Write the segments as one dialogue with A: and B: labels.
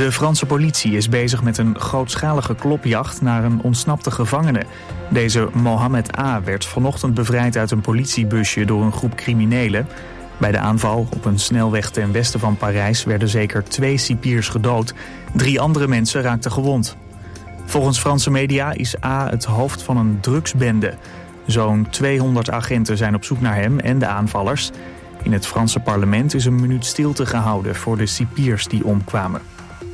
A: De Franse politie is bezig met een grootschalige klopjacht naar een ontsnapte gevangene. Deze Mohamed A. werd vanochtend bevrijd uit een politiebusje door een groep criminelen. Bij de aanval op een snelweg ten westen van Parijs werden zeker 2 cipiers gedood. 3 andere mensen raakten gewond. Volgens Franse media is A. het hoofd van een drugsbende. Zo'n 200 agenten zijn op zoek naar hem en de aanvallers. In het Franse parlement is een minuut stilte gehouden voor de cipiers die omkwamen.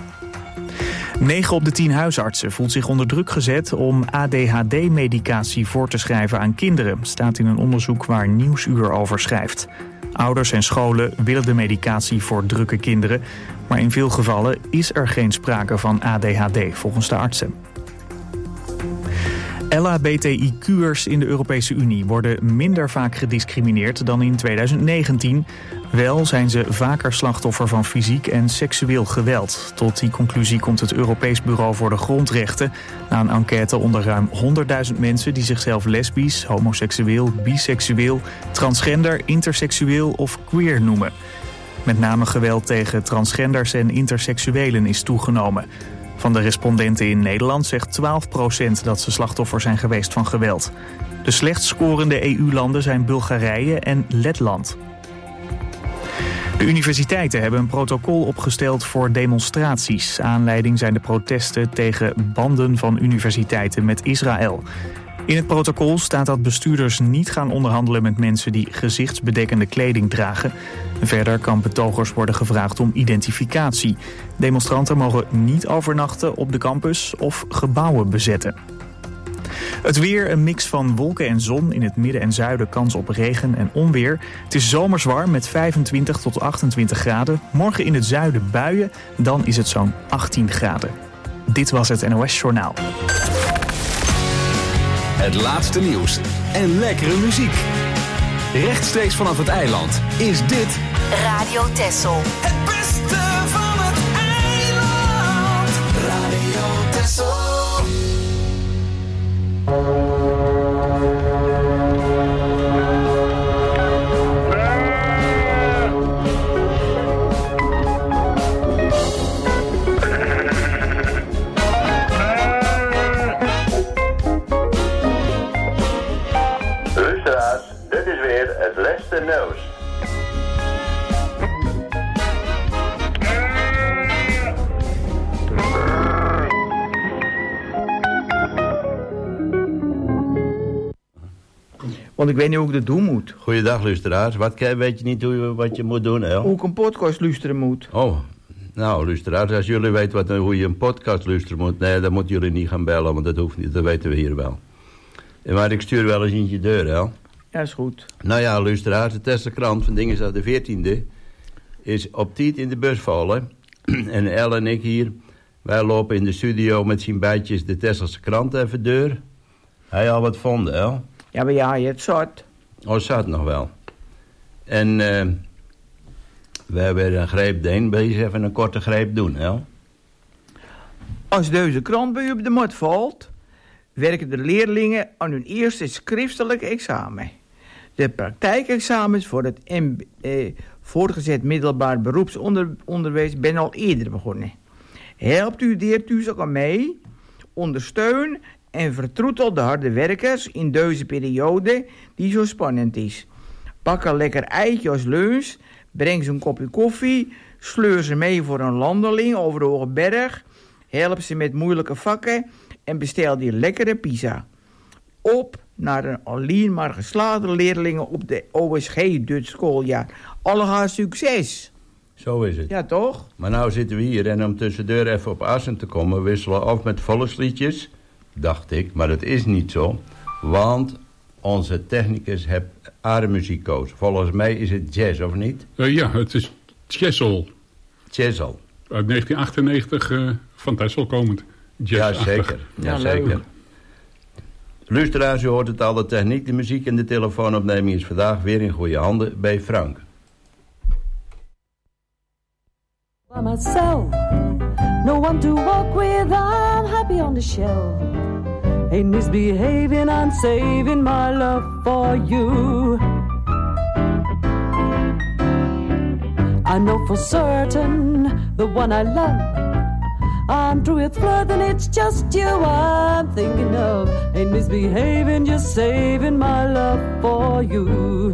A: 9 op de 10 huisartsen voelt zich onder druk gezet om ADHD-medicatie voor te schrijven aan kinderen, staat in een onderzoek waar Nieuwsuur over schrijft. Ouders en scholen willen de medicatie voor drukke kinderen, maar in veel gevallen is er geen sprake van ADHD, volgens de artsen. LHBTIQ'ers in de Europese Unie worden minder vaak gediscrimineerd dan in 2019. Wel zijn ze vaker slachtoffer van fysiek en seksueel geweld. Tot die conclusie komt het Europees Bureau voor de Grondrechten na een enquête onder ruim 100.000 mensen die zichzelf lesbisch, homoseksueel, biseksueel, transgender, interseksueel of queer noemen. Met name geweld tegen transgenders en interseksuelen is toegenomen. Van de respondenten in Nederland zegt 12% dat ze slachtoffer zijn geweest van geweld. De slechtst scorende EU-landen zijn Bulgarije en Letland. De universiteiten hebben een protocol opgesteld voor demonstraties. Aanleiding zijn de protesten tegen banden van universiteiten met Israël. In het protocol staat dat bestuurders niet gaan onderhandelen met mensen die gezichtsbedekkende kleding dragen. Verder kan betogers worden gevraagd om identificatie. Demonstranten mogen niet overnachten op de campus of gebouwen bezetten. Het weer, een mix van wolken en zon. In het midden en zuiden kans op regen en onweer. Het is zomers warm met 25 tot 28 graden. Morgen in het zuiden buien, dan is het zo'n 18 graden. Dit was het NOS Journaal.
B: Het laatste nieuws en lekkere muziek. Rechtstreeks vanaf het eiland is dit
C: Radio Texel.
D: Het beste van het eiland. Radio Texel.
E: Luisteraars, dit is weer het laatste nieuws.
F: Want ik weet niet hoe ik dat doen moet.
G: Goeiedag, luisteraars. Weet je niet wat je moet doen, hè?
F: Hoe ik een podcast luisteren moet.
G: Oh, nou, luisteraars, als jullie weten hoe je een podcast luisteren moet... Nee, dan moeten jullie niet gaan bellen, want dat hoeft niet. Dat weten we hier wel. Maar ik stuur wel eens in je deur, hè?
F: Ja, is goed.
G: Nou ja, luisteraars, de Tesselkrant van Dingesdag de 14e... is op tijd in de bus vallen. En El en ik hier, wij lopen in de studio met zijn bijtjes de Tesselse krant even deur. Hij al wat vonden, hè?
F: Ja, maar ja, je het zat.
G: Oh, zat nog wel. En we hebben een greep deen, bezig even een korte greep doen, hè?
F: Als deze krant bij u op de mat valt, werken de leerlingen aan hun eerste schriftelijke examen. De praktijkexamens voor het voortgezet middelbaar beroepsonderwijs zijn al eerder begonnen. Helpt u dus ook aan mee, ondersteun en vertroetel de harde werkers in deze periode die zo spannend is. Pak een lekker eitje als lunch, breng ze een kopje koffie, sleur ze mee voor een wandeling over de hoge berg, help ze met moeilijke vakken en bestel die lekkere pizza. Op naar een alleen maar geslaagde leerlingen op de OSG Dutch schooljaar. Allemaal succes!
G: Zo is het.
F: Ja, toch?
G: Maar nou zitten we hier en om tussendoor even op Assen te komen... wisselen af met volksliedjes, dacht ik, maar dat is niet zo. Want onze technicus heeft aardmuziek gekozen. Volgens mij is het jazz, of niet?
H: Ja, het is Texel.
G: Texel.
H: Uit 1998 van Texel komend.
G: Ja, zeker. Ja, zeker. Luisteraars, u hoort het al, de techniek, de muziek en de telefoonopneming is vandaag weer in goede handen bij Frank.
I: By myself, no one to walk with, I'm happy on the shelf. Ain't misbehaving, I'm saving my love for you. I know for certain the one I love I'm through with flirting, it's just you I'm thinking of. Ain't misbehaving, just saving my love for you.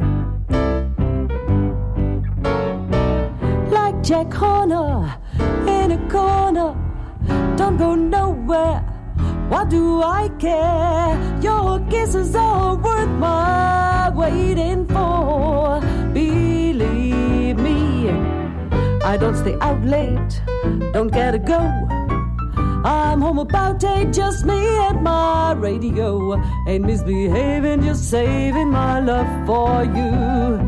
I: Like Jack Horner in a corner, don't go nowhere. What do I care? Your kisses are worth my waiting for. Believe me, I don't stay out late, don't gotta go. I'm home about 8, just me and my radio. Ain't misbehaving, just saving my love for you.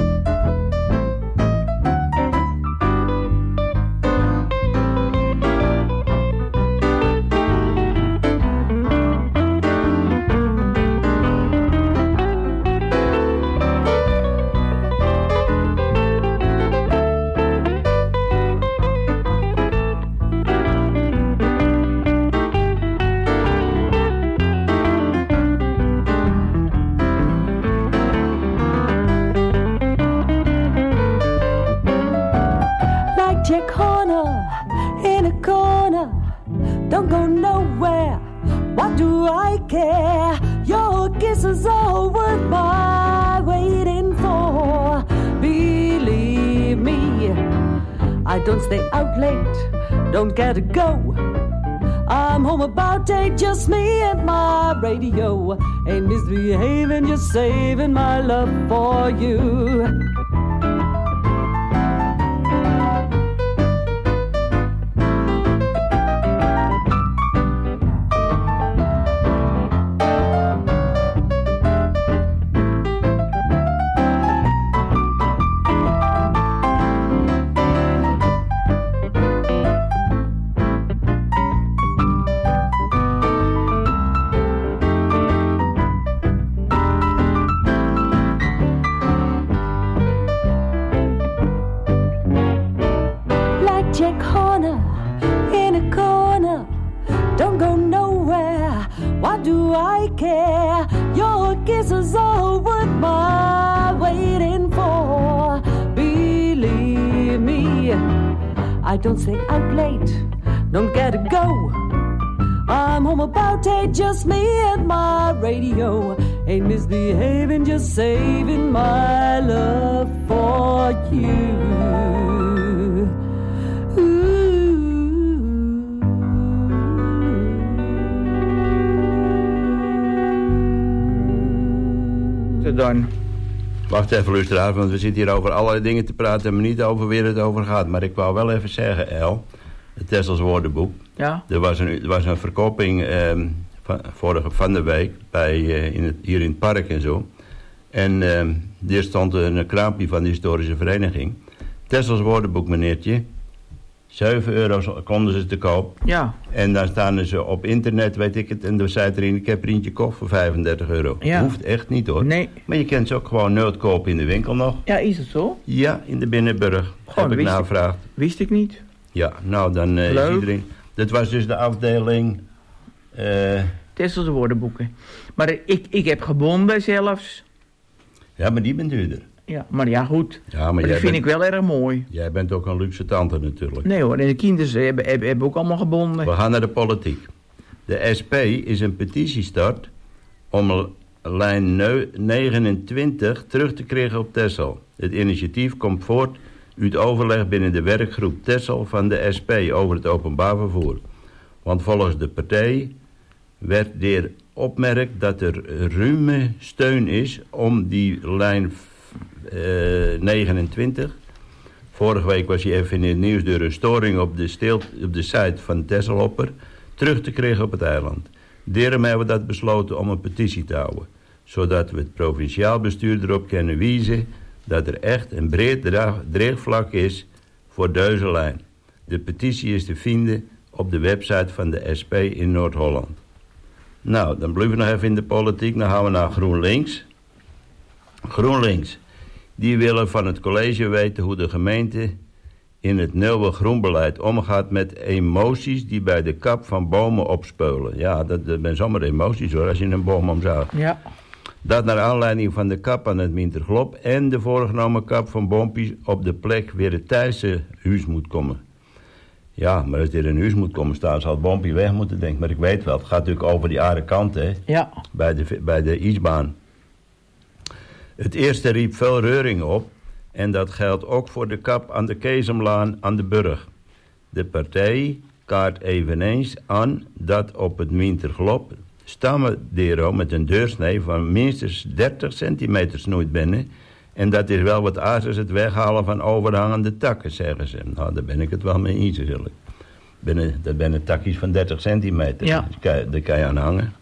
I: Don't go nowhere, what do I care? Your kisses are worth my waiting for. Believe me, I don't stay out late, don't gotta go. I'm home about 8, just me and my radio. Ain't misbehaving, just saving my love for you. Don't stay out late, don't gotta go. I'm home about 8, just me and my radio. Ain't misbehaving, just saving my love for you.
F: Dan.
G: Wacht even, luisteraars, want we zitten hier over allerlei dingen te praten en niet over waar het over gaat. Maar ik wou wel even zeggen, El, het Tessels woordenboek.
F: Ja?
G: Er was een verkoping van de week hier in het park en zo. En daar stond een kraampje van de historische vereniging. Tessels woordenboek, meneertje. €7 konden ze te koop.
F: Ja.
G: En dan staan ze op internet, weet ik het. En dan staat erin, ik heb er eentje kocht voor €35.
F: Ja.
G: Hoeft echt niet, hoor.
F: Nee.
G: Maar je kunt ze ook gewoon nooit kopen in de winkel nog.
F: Ja, is het zo?
G: Ja, in de Binnenburg. Heb ik navraagd.
F: Wist ik niet.
G: Ja, nou dan is iedereen... Dat was dus de afdeling...
F: Tesselse woordenboeken. Maar ik heb gebonden zelfs.
G: Ja, maar die bent duurder.
F: Ja, maar ja, goed.
G: Ja,
F: maar dat vind ik wel erg mooi.
G: Jij bent ook een luxe tante natuurlijk.
F: Nee hoor, en de kinderen hebben ook allemaal gebonden.
G: We gaan naar de politiek. De SP is een petitie start om lijn 29 terug te krijgen op Texel. Het initiatief komt voort uit overleg binnen de werkgroep Texel van de SP over het openbaar vervoer. Want volgens de partij werd er opmerkt dat er ruime steun is om die lijn 29. Vorige week was hij even in het nieuws door een storing op de site van Tesselhopper terug te krijgen op het eiland. Daarom hebben we dat besloten om een petitie te houden. Zodat we het provinciaal bestuur erop kunnen wijzen dat er echt een breed draagvlak is voor deze lijn. De petitie is te vinden op de website van de SP in Noord-Holland. Nou, dan blijven we nog even in de politiek. Dan gaan we naar GroenLinks. GroenLinks. Die willen van het college weten hoe de gemeente in het nieuwe groenbeleid omgaat met emoties die bij de kap van bomen opspeulen. Ja, dat zijn zomaar emoties hoor, als je een boom omzaagt.
F: Ja.
G: Dat naar aanleiding van de kap aan het Minterglop en de voorgenomen kap van boompjes op de plek waar het Thijsse huis moet komen. Ja, maar als er een huis moet komen staan, zal het boompje weg moeten, denk ik. Maar ik weet wel, het gaat natuurlijk over die andere kant, hè.
F: Ja.
G: Bij de ijsbaan. Het eerste riep veel reuring op. En dat geldt ook voor de kap aan de Keesomlaan aan de Burg. De partij kaart eveneens aan dat op het Winterglop stammendero met een deursnee van minstens 30 centimeter snoeit binnen. En dat is wel wat aardig als het weghalen van overhangende takken, zeggen ze. Nou, daar ben ik het wel mee eens, natuurlijk. Dat zijn takjes van 30 centimeter.
F: Ja.
G: Daar kan je aan hangen.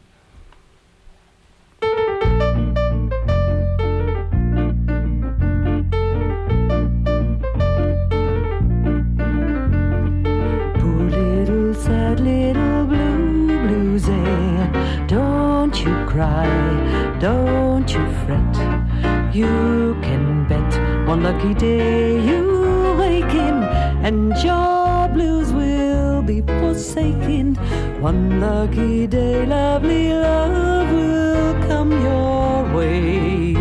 I: Poor little sad little bluesy, don't you cry, don't you fret. You can bet one lucky day you waken and your blues will be forsaken. One lucky day lovely love will come your way.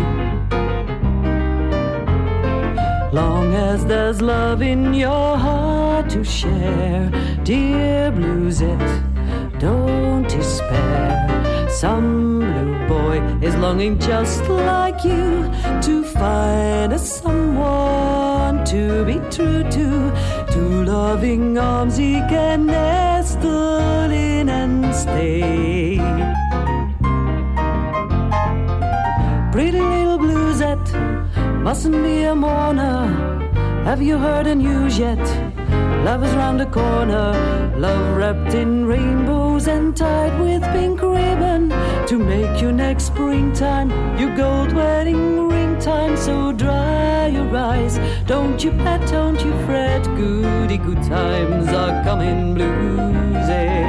I: Long as there's love in your heart to share, dear Bluesette, don't despair. Some blue boy is longing just like you to find a someone to be true to. Two loving arms he can nestle in and stay. Pretty little Bluesette, mustn't be a mourner. Have you heard the news yet? Love is round the corner. Love wrapped in rainbows and tied with pink ribbon to make your next springtime your gold wedding ring time. So dry your eyes, don't you pat, don't you fret. Goody good times are coming, Bluesy.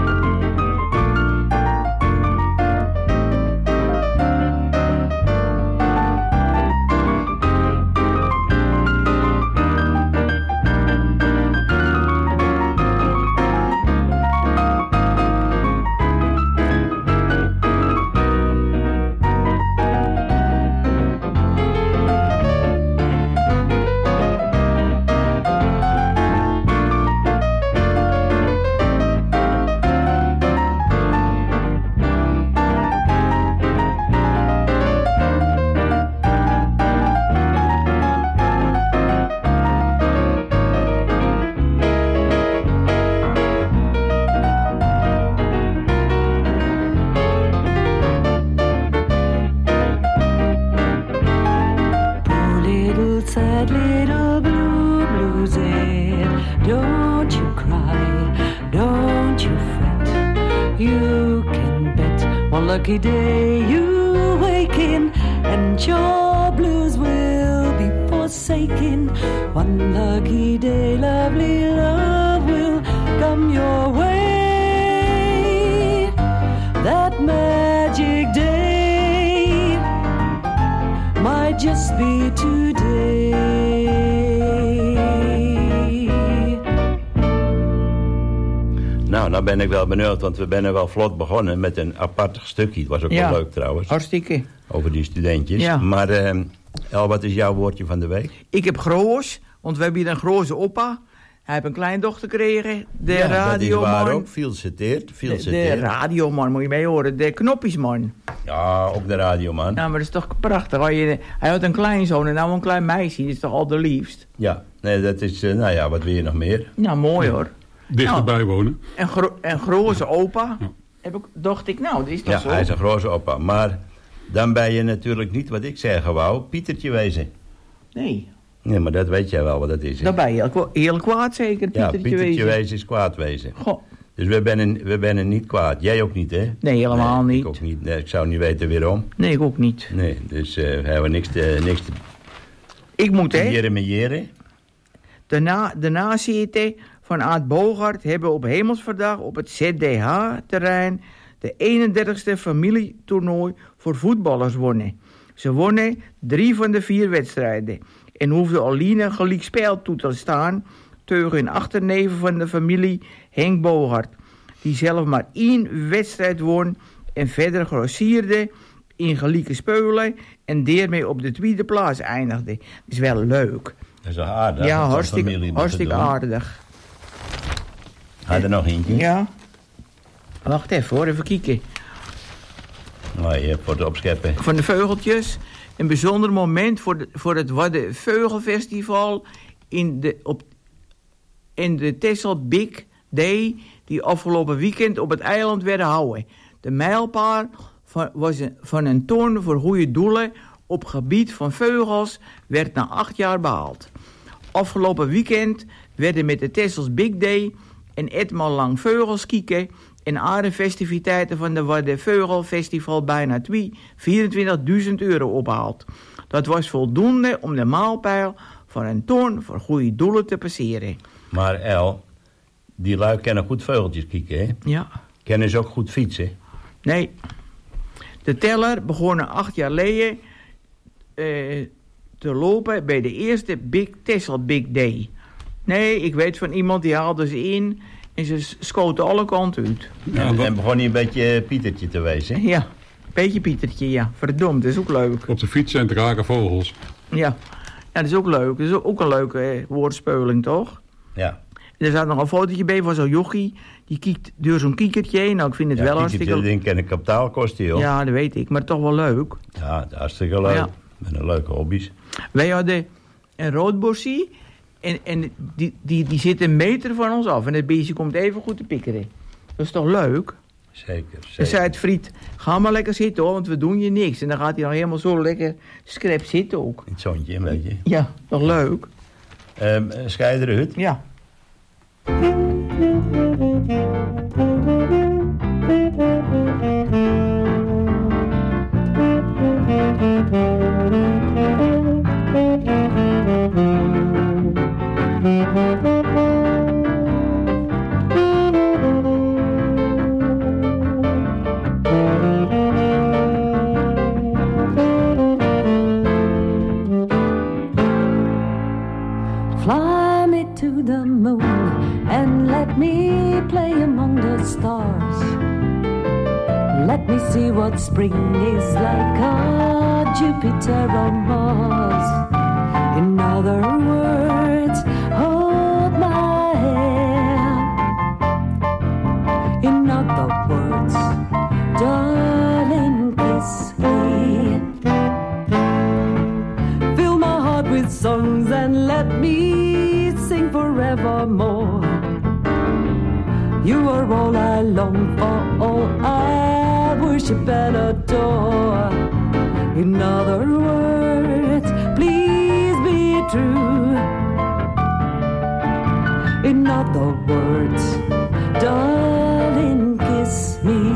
I: Lucky day you waken and your blues will be forsaken. One lucky day lovely love will come your way. That magic day might just be today.
G: Nou ben ik wel benieuwd, want we zijn wel vlot begonnen met een apart stukje. Het was ook wel leuk trouwens.
F: Hartstikke.
G: Over die studentjes. Ja. Maar El, wat is jouw woordje van de week?
F: Ik heb groos, want we hebben hier een grote opa. Hij heeft een kleindochter gekregen. De radioman.
G: Dat is waar ook, veel citeerd.
F: De radioman, moet je mee horen. De knoppiesman.
G: Ja, ook de radioman.
F: Nou, maar dat is toch prachtig. Hij had een kleinzoon en nou een klein meisje. Dat is toch al de liefst?
G: Ja, nee, dat is, nou ja, wat wil je nog meer?
F: Nou, mooi hoor.
H: Dichterbij wonen.
F: En grote opa. Dacht ik, nou, dat is toch zo?
G: Ja, hij is een grote opa. Maar dan ben je natuurlijk niet, wat ik zeggen wou, Pietertje wezen.
F: Nee.
G: Nee, maar dat weet jij wel wat dat is. Hè?
F: Dan ben je heel kwaad zeker, Pietertje wezen. Ja,
G: Pietertje wezen is kwaad wezen.
F: Goh.
G: Dus we zijn niet kwaad. Jij ook niet, hè?
F: Nee, helemaal niet.
G: Ik ook niet. Nee, ik zou niet weten waarom.
F: Nee, ik ook niet.
G: Nee, dus hebben we niks te
F: ik moet, hè?
G: Jeren.
F: De nazitten van Aad Bogaert hebben op Hemelsverdag op het ZDH-terrein de 31ste familietoernooi voor voetballers wonnen. Ze wonnen 3 van de 4 wedstrijden en hoefden alleen een gelijk spel toe te staan tegen een achterneef van de familie Henk Bogaert, die zelf maar 1 wedstrijd won en verder grossierde in gelijke spelen en daarmee op de 2e plaats eindigde. Dat is wel leuk.
G: Dat is wel aardig.
F: Ja, hartstikke aardig.
G: Had er nog eentje?
F: Ja. Wacht even hoor, even kijken.
G: Oh, je voor het opscheppen.
F: Van de Veugeltjes. Een bijzonder moment voor het Wadde Veugelfestival in de Texel Big Day die afgelopen weekend op het eiland werden gehouden. De mijlpaal van een toorn voor goede doelen op gebied van vogels werd na 8 jaar behaald. Afgelopen weekend werden met de Texels Big Day en etmaal lang vogels kieken en andere festiviteiten van de Wadde Veugelfestival bijna €24.000 opgehaald. Dat was voldoende om de mijlpaal van een toorn voor goede doelen te passeren.
G: Maar El, die lui kennen goed vogeltjes kieken, hè?
F: Ja.
G: Kennen ze ook goed fietsen?
F: Nee. De teller begon 8 jaar geleden te lopen bij de eerste Texel Big Day. Nee, ik weet van iemand die haalde ze in en ze schoten alle kanten uit.
H: Ja,
G: en begon hij een beetje Pietertje te wezen?
F: Ja, een beetje Pietertje, ja. Verdomd, dat is ook leuk.
H: Op de fiets zijn het rare vogels.
F: Ja, dat is ook leuk. Dat is ook een leuke woordspeling, toch?
G: Ja.
F: Er staat nog een fotootje bij van zo'n jochie. Die kijkt door zo'n kiekertje heen. Nou, ik vind het wel hartstikke
G: leuk. Dat ding kan kapitaal kosten, joh.
F: Ja, dat weet ik. Maar toch wel leuk.
G: Ja, hartstikke leuk.
F: Ja.
G: Met een leuke hobby's.
F: Wij hadden een roodborsie. En die zit een meter van ons af. En het beestje komt even goed te pikkeren. Dat is toch leuk?
G: Zeker.
F: Dan zei het friet, ga maar lekker zitten hoor, want we doen je niks. En dan gaat hij nog helemaal zo lekker scrap zitten ook.
G: Het zoontje, een beetje.
F: Ja, toch leuk?
G: Schei eruit?
F: Ja.
I: Fly me to the moon and let me play among the stars. Let me see what spring is like on Jupiter or Mars. In other words, hold my hand. In other words, darling, kiss me. Fill my heart with songs and let me sing forevermore. You are all I long for, all I worship and adore. In other words, please be true. In other words, darling, kiss me.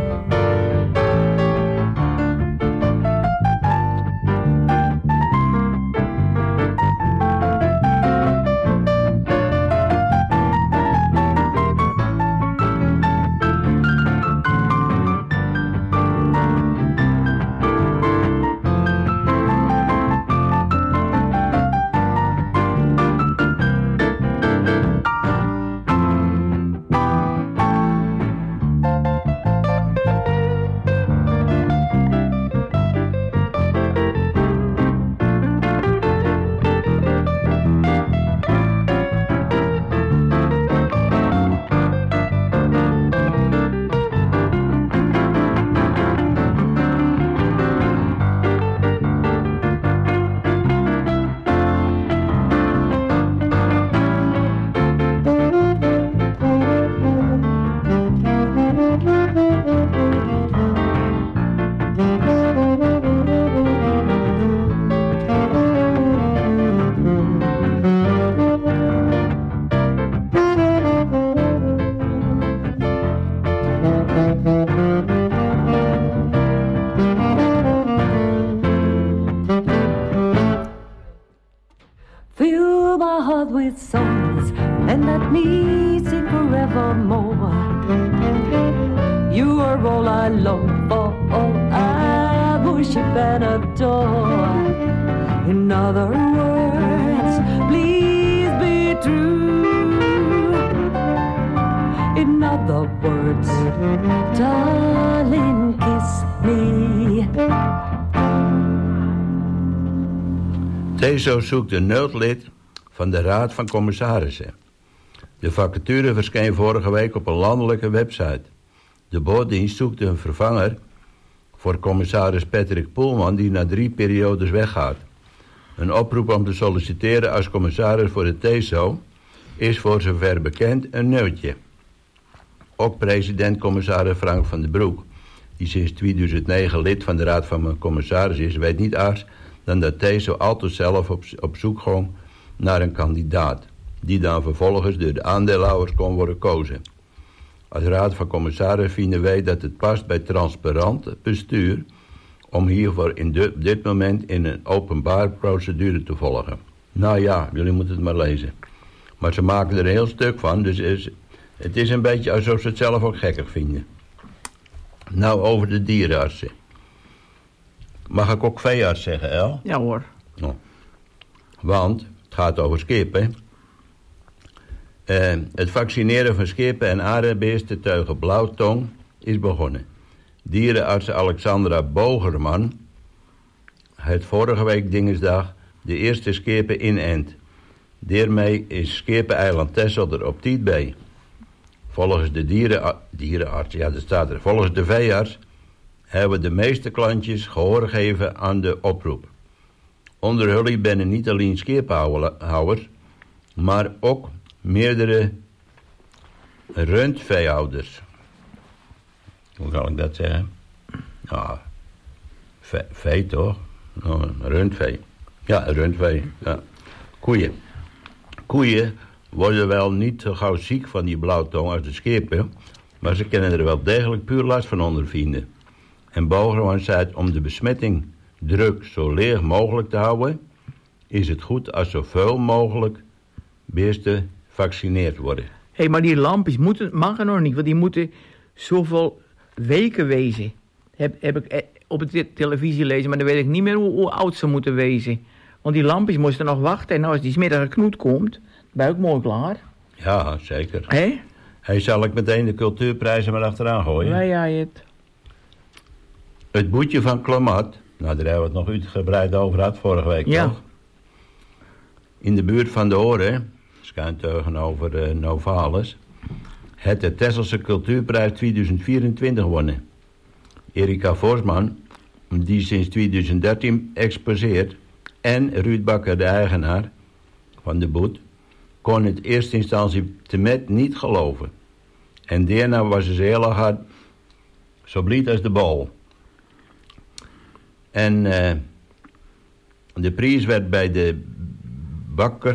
I: Fill my heart with songs and let me sing forevermore. You are all I long for, all I worship and adore. In other words, please be true. In other words, darling, kiss me.
G: TESO zoekt een noodlid van de Raad van Commissarissen. De vacature verscheen vorige week op een landelijke website. De bootdienst zoekt een vervanger voor commissaris Patrick Poelman, die na 3 periodes weggaat. Een oproep om te solliciteren als commissaris voor de TESO is voor zover bekend een neutje. Ook president-commissaris Frank van den Broek, die sinds 2009 lid van de Raad van Commissaris is, weet niet anders dan dat TESO altijd zelf op zoek ging naar een kandidaat, die dan vervolgens door de aandeelhouders kon worden gekozen. Als Raad van Commissaris vinden wij dat het past bij transparant bestuur om hiervoor op dit moment in een openbaar procedure te volgen. Nou ja, jullie moeten het maar lezen. Maar ze maken er een heel stuk van, dus het is een beetje alsof ze het zelf ook gekkig vinden. Nou, over de dierenartsen. Mag ik ook veearts zeggen, El?
F: Ja hoor.
G: Oh. Want, het gaat over skippen. Het vaccineren van skippen en aardebeesten tegen blauwtong is begonnen. Dierenarts Alexandra Bogerman heeft vorige week dinsdag de eerste skippen inent. Daarmee is Skippeneiland Texel er op tijd bij. Volgens de dierenarts, ja dat staat er, volgens de veearts hebben de meeste klantjes gehoor gegeven aan de oproep. Onder jullie binnen niet alleen skippenhouders, maar ook meerdere rundveehouders. Hoe zal ik dat zeggen? Ja, vee toch? Oh, rundvee. Ja, rundvee. Ja. Koeien. Koeien worden wel niet zo gauw ziek van die blauwtong als de skippen, maar ze kunnen er wel degelijk puur last van ondervinden. En Bogerman zei, om de besmettingdruk zo leeg mogelijk te houden, is het goed als zoveel mogelijk beesten gevaccineerd worden.
F: Hé, maar die lampjes mag er nog niet, want die moeten zoveel weken wezen. Heb ik op de televisie lezen, maar dan weet ik niet meer hoe oud ze moeten wezen. Want die lampjes moesten nog wachten en als die smiddag knoet komt, ben ik mooi klaar.
G: Ja, zeker.
F: Hé?
G: Hij zal ik meteen de cultuurprijzen maar achteraan gooien.
F: Ja, ja, het.
G: Het boetje van Klamat, nou daar hebben we het nog uitgebreid over gehad vorige week,
F: ja.
G: Toch? In de buurt van de Oren, schuin tegenover Novalis, het de Tesselse Cultuurprijs 2024 gewonnen. Erika Forsman, die sinds 2013 exposeert, en Ruud Bakker, de eigenaar van de boet, kon in eerste instantie te met niet geloven. En daarna was ze heel hard, zo blied als de bal. En de prijs werd bij de Bakker,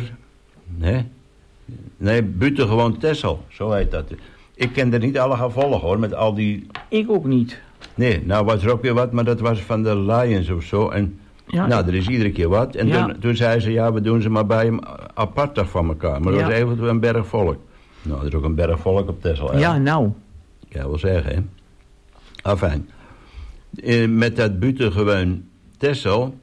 G: nee, buitengewoon Texel, zo heet dat. Ik ken er niet alle gaan volgen hoor, met al die...
F: Ik ook niet.
G: Nee, nou was er ook weer wat, maar dat was van de Lions of zo. En ja, nou, er is iedere keer wat. En ja, toen zei ze, ja, we doen ze maar bij hem apart van elkaar. Maar dat was even een berg volk. Nou, er is ook een berg volk op Texel. Hè?
F: Ja, nou.
G: Ik kan wel zeggen, hè. Afijn. Met dat buitengewoon Texel...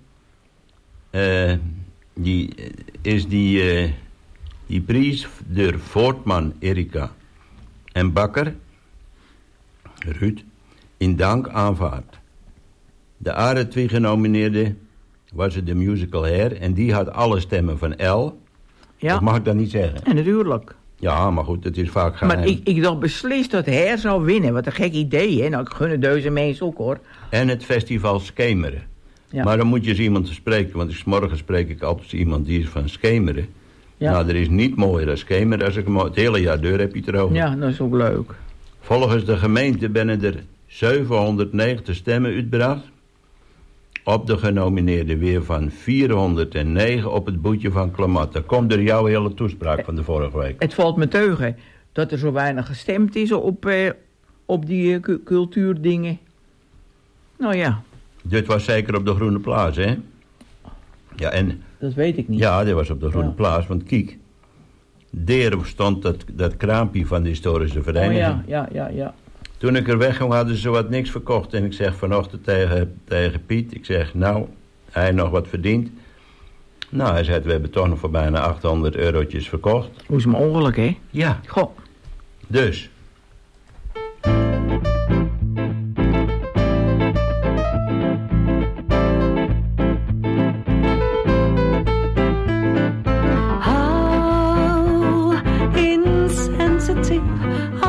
G: die prijs door Voortman, Erika en Bakker, Ruud, in dank aanvaard. De andere 2 genomineerden was het de musical Hair en die had alle stemmen van L. Ja. Dat mag ik dan niet zeggen.
F: En natuurlijk.
G: Ja, maar goed, het is vaak geheim.
F: Maar ik dacht beslist dat Hair zou winnen. Wat een gek idee, hè. Nou, ik gun het deze mensen ook, hoor.
G: En het festival Schemeren. Ja. Maar dan moet je eens iemand te spreken, want 's morgen spreek ik altijd iemand die is van Schemeren. Ja. Nou, er is niet mooier dan Schemeren. Als ik hem het hele jaar deur heb je het erover.
F: Ja, dat is ook leuk.
G: Volgens de gemeente binnen er 790 stemmen uitgebracht. Op de genomineerden weer van 409 op het boetje van Klamat. Dat komt door jouw hele toespraak van de vorige week.
F: Het valt me teugen dat er zo weinig gestemd is op die cultuurdingen. Nou ja.
G: Dit was zeker op de Groene Plaats, hè? Ja, en...
F: Dat weet ik niet.
G: Ja, dit was op de Groene Plaats, want kijk. Daar stond dat kraampje van de historische vereniging.
F: Oh ja.
G: Toen ik er wegging hadden ze wat niks verkocht. En ik zeg vanochtend tegen Piet, ik zeg, nou, hij nog wat verdiend. Nou, hij zei, we hebben toch nog voor bijna 800 eurotjes verkocht.
F: Hoe is mijn ongeluk, hè?
G: Ja.
F: Goh.
G: Dus...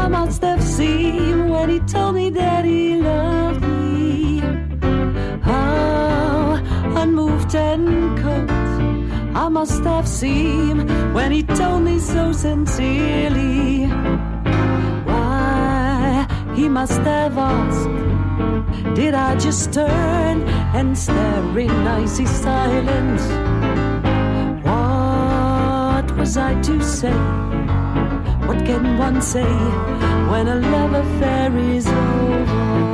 I: I must have seen when he told me that he loved me. How unmoved and cold I must have seemed when he told me so sincerely. Why, he must have asked, did I just turn and stare in icy silence? What was I to say? What can one say when a love affair is over?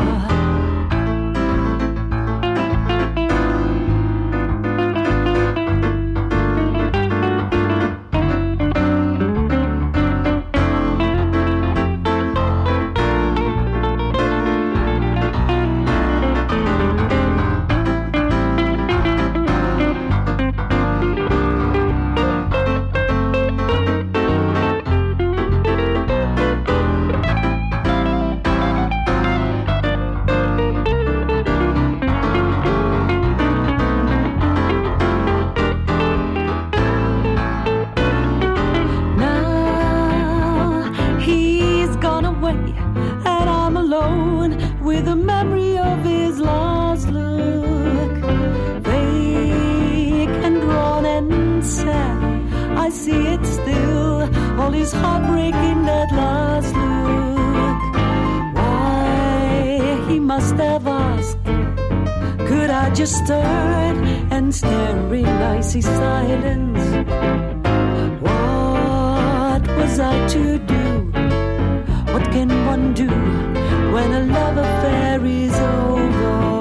I: Just turn and stare in icy silence. What was I to do? What can one do when a love affair is over?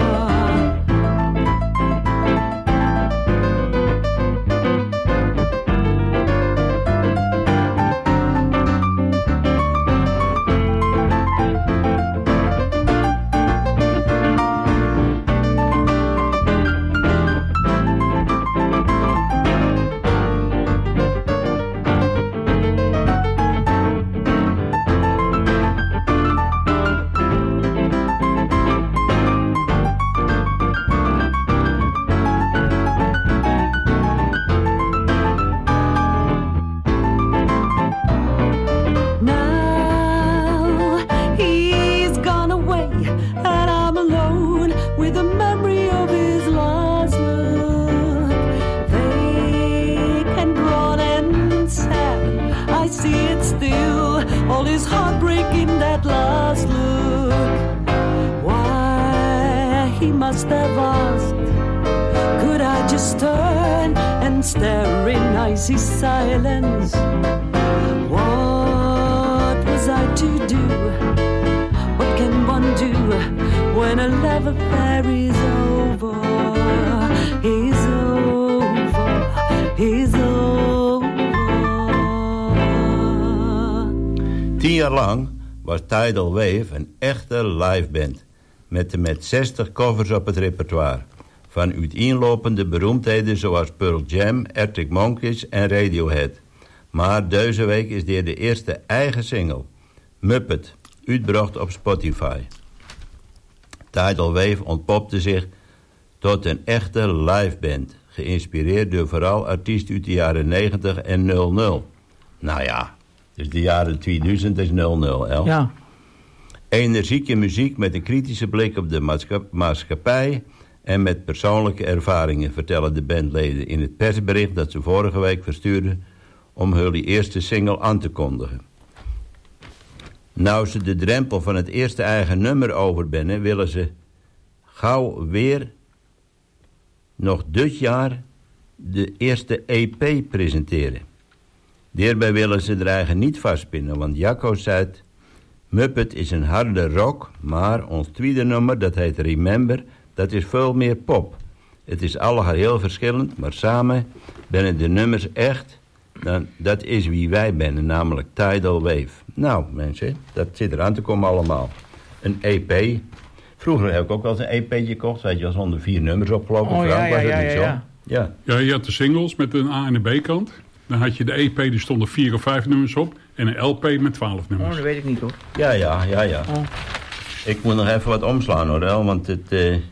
I: Must have asked, could I just turn and stare in icy silence? What was I to do? What can one do when a love affair is over? Is over, is over.
G: 10 jaar lang was Tidal Wave een echte liveband. Met 60 covers op het repertoire. Van uiteenlopende beroemdheden zoals Pearl Jam, Arctic Monkeys en Radiohead. Maar deze week is dit de eerste eigen single. Muppet, uitgebracht op Spotify. Tidal Wave ontpopte zich tot een echte liveband. Geïnspireerd door vooral artiesten uit de jaren 90 en 00. Nou ja, dus de jaren 2000 is 00, El.
F: Ja.
G: Energieke muziek met een kritische blik op de maatschappij en met persoonlijke ervaringen, vertellen de bandleden in het persbericht dat ze vorige week verstuurden om hun eerste single aan te kondigen. Nou ze de drempel van het eerste eigen nummer over binnen, willen ze gauw weer nog dit jaar de eerste EP presenteren. Daarbij willen ze er eigen niet vastpinnen, want Jacco zei: Muppet is een harde rock, maar ons tweede nummer, dat heet Remember, dat is veel meer pop. Het is allemaal heel verschillend, maar samen binnen de nummers echt, dat is wie wij zijn, namelijk Tidal Wave. Nou mensen, dat zit eraan te komen allemaal. Een EP. Vroeger heb ik ook wel eens een EP'tje gekocht, weet je, als onder 4 nummers opgelopen.
F: Oh,
G: Frank,
F: ja,
G: was dat
F: ja,
G: niet
F: ja,
G: zo?
F: ja.
G: Ja.
H: Ja, je had de singles met een A- en een B-kant. Dan had je de EP, die stonden 4 of 5 nummers op. En een LP met 12 nummers.
F: Oh, dat weet ik niet hoor.
G: Ja.
F: Oh.
G: Ik moet nog even wat omslaan hoor, El, want het...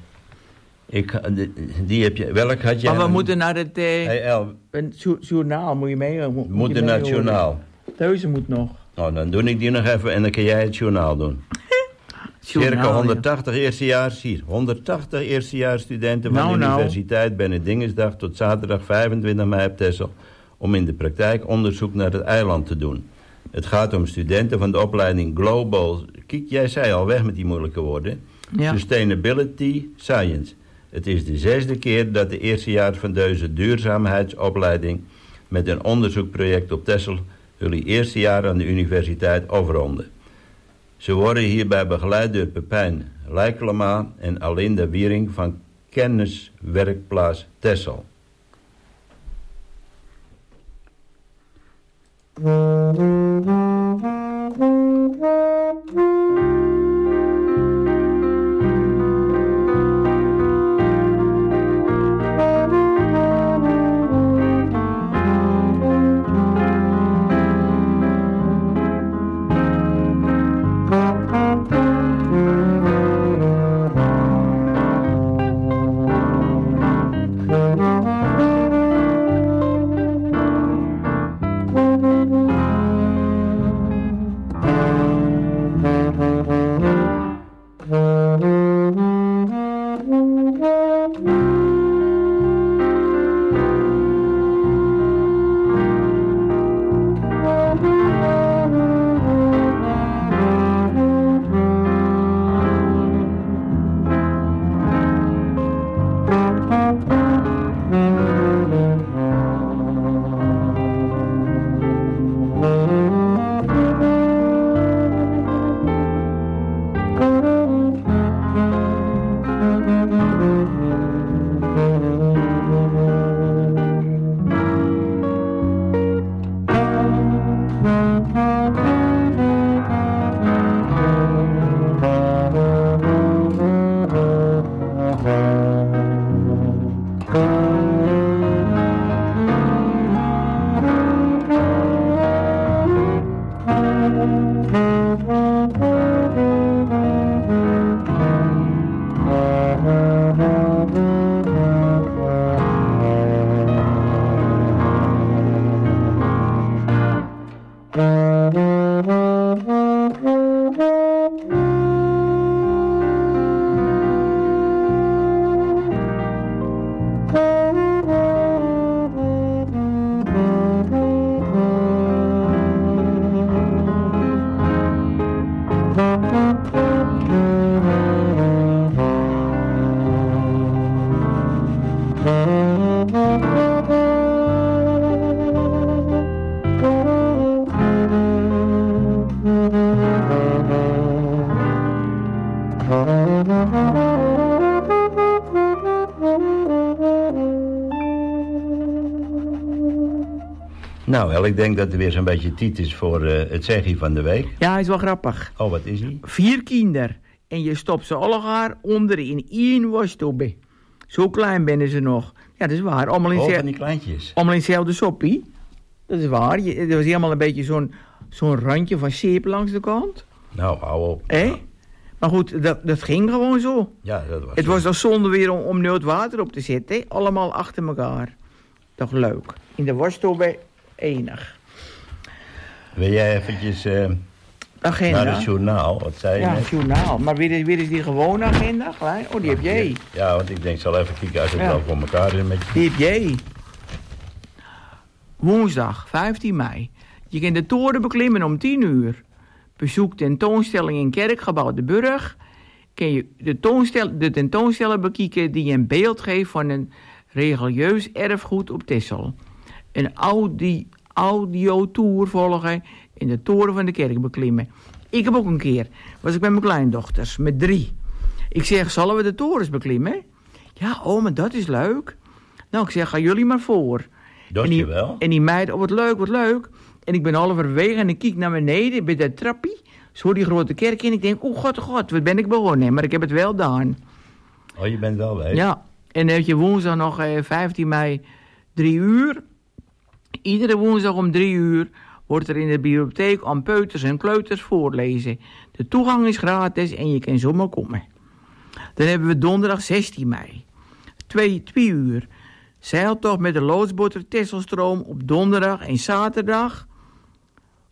G: die heb je... Welk had jij?
F: Maar we moeten naar het...
G: Hey, El,
F: een journaal moet je mee.
G: moet naar het journaal.
F: Thuis moet nog.
G: Nou, dan doe ik die nog even en dan kan jij het journaal doen. Circa 180 eerstejaars hier. 180 eerstejaarsstudenten van de universiteit Benedingesdag tot zaterdag 25 mei op Texel om in de praktijk onderzoek naar het eiland te doen. Het gaat om studenten van de opleiding Global... Kijk, jij zei al, weg met die moeilijke woorden. Ja. Sustainability Science. Het is de 6e keer dat de eerstejaars van deze duurzaamheidsopleiding met een onderzoekproject op Texel jullie eerste jaar aan de universiteit afronden. Ze worden hierbij begeleid door Pepijn Lijkelema en Alinda Wiering van Kenniswerkplaats Texel. Nou, El, ik denk dat er weer zo'n beetje tijd is voor het zeggie van de week.
F: Ja, hij is wel grappig.
G: Oh, wat is hij?
F: 4 kinderen. En je stopt ze allemaal onder in 1 wasstobbe. Zo klein ben ze nog. Ja, dat is waar. Allemaal in
G: van die kleintjes.
F: Allemaal in hetzelfde soppie. Dat is waar. Er was helemaal een beetje zo'n randje van zeep langs de kant.
G: Nou, hou op.
F: Maar goed, dat ging gewoon zo.
G: Ja, dat was
F: het was al zonde weer om nooit water op te zetten. Hè? Allemaal achter elkaar. Toch leuk. In de wasstobbe enig.
G: Wil jij eventjes
F: agenda.
G: naar het journaal? Wat zei je?
F: Ja, het journaal. Maar weer is die gewone agenda, klein? Oh, die heb jij.
G: Ja, want ik denk, ik zal even kijken als het wel voor elkaar is met je.
F: Die heb jij. Woensdag, 15 mei. Je kunt de toren beklimmen om 10 uur. Bezoek tentoonstelling in Kerkgebouw de Burg. Kun je de tentoonsteller bekijken die een beeld geeft van een religieus erfgoed op Texel. Een audiotour volgen in de toren van de kerk beklimmen. Ik heb ook een keer, was ik met mijn kleindochters, met 3. Ik zeg, zullen we de torens beklimmen? Ja, oh, maar dat is leuk. Nou, ik zeg, gaan jullie maar voor.
G: Dankjewel.
F: En die meid, oh, wat leuk, wat leuk. En ik ben halverwege en ik kijk naar beneden bij dat trappie. Zo die grote kerk in. Ik denk, oh god, wat ben ik begonnen. Maar ik heb het wel gedaan.
G: Oh, je bent wel bij.
F: Ja, en dan heb je woensdag nog 15 mei 3 uur. Iedere woensdag om 3 uur wordt er in de bibliotheek aan peuters en kleuters voorlezen. De toegang is gratis en je kan zomaar komen. Dan hebben we donderdag 16 mei. 2 uur. Zeiltocht met de loodsboter Tesselstroom op donderdag en zaterdag.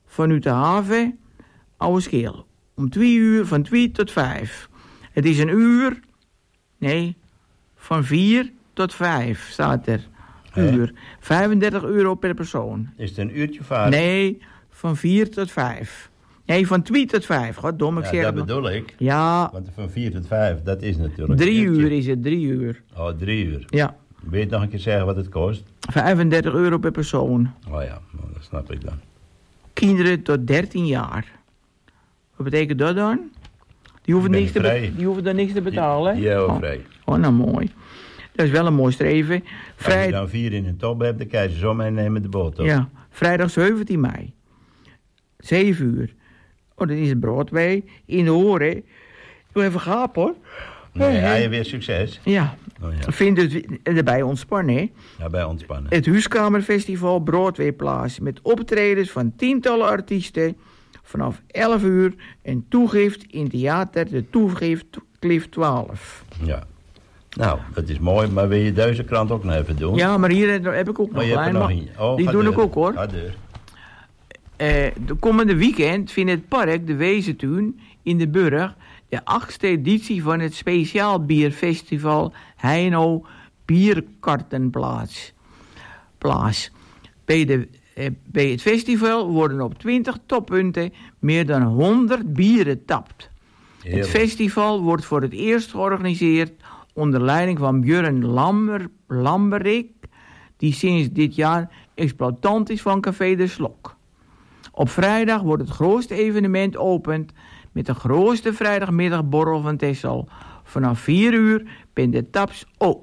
F: vanuit de haven Oude Schil. Om 2 uur, van 2 tot 5. Het is een uur, nee, van 4 tot 5 staat er. Uur. €35 per persoon.
G: Is het een uurtje varen?
F: Nee, van 4 tot 5. Nee, van 2 tot 5. Goddom, ik zeg
G: dat
F: het
G: bedoel ik.
F: Ja.
G: Want van 4 tot 5, dat is natuurlijk
F: 3
G: een uurtje.
F: uur is het, 3 uur.
G: Oh, 3 uur.
F: Ja.
G: Wil je nog een keer zeggen wat het kost?
F: €35 per persoon.
G: Oh ja, nou, dat snap ik dan.
F: Kinderen tot 13 jaar. Wat betekent dat dan? Die hoeven, die hoeven dan niks te betalen?
G: Ja, vrij.
F: Oh, nou mooi. Dat is wel een mooi streven.
G: Als je dan 4 in een top hebt, dan kan je ze zo meenemen de boot op.
F: Ja, vrijdag 17 mei. 7 uur. Oh, dan is het Broadway. In de Horen. Ik wil even gapen, hoor.
G: Nee, heb je weer succes?
F: Ja.
G: Oh, ja.
F: Vind het erbij ontspannen, hè?
G: Ja, bij ontspannen.
F: Het Huiskamerfestival Broadway plaats met optredens van tientallen artiesten vanaf 11 uur en toegift in theater de Toegift Cliff 12.
G: Ja. Nou, dat is mooi, maar wil je deze krant ook nog even doen?
F: Ja, maar hier heb ik ook nog
G: je hebt er nog
F: een.
G: een. Oh,
F: die doe ik ook, hoor.
G: Ga deur.
F: De komende weekend vindt het park de Wezentuin in de Burg de 8e editie van het speciaal bierfestival Heino Bierkarten plaats. Bij het festival worden op 20 toppunten meer dan 100 bieren tapt.
G: Heerlijk.
F: Het festival wordt voor het eerst georganiseerd onder leiding van Björn Lamberik, die sinds dit jaar exploitant is van Café de Slok. Op vrijdag wordt het grootste evenement opend met de grootste vrijdagmiddagborrel van Texel. Vanaf 4 uur ben de taps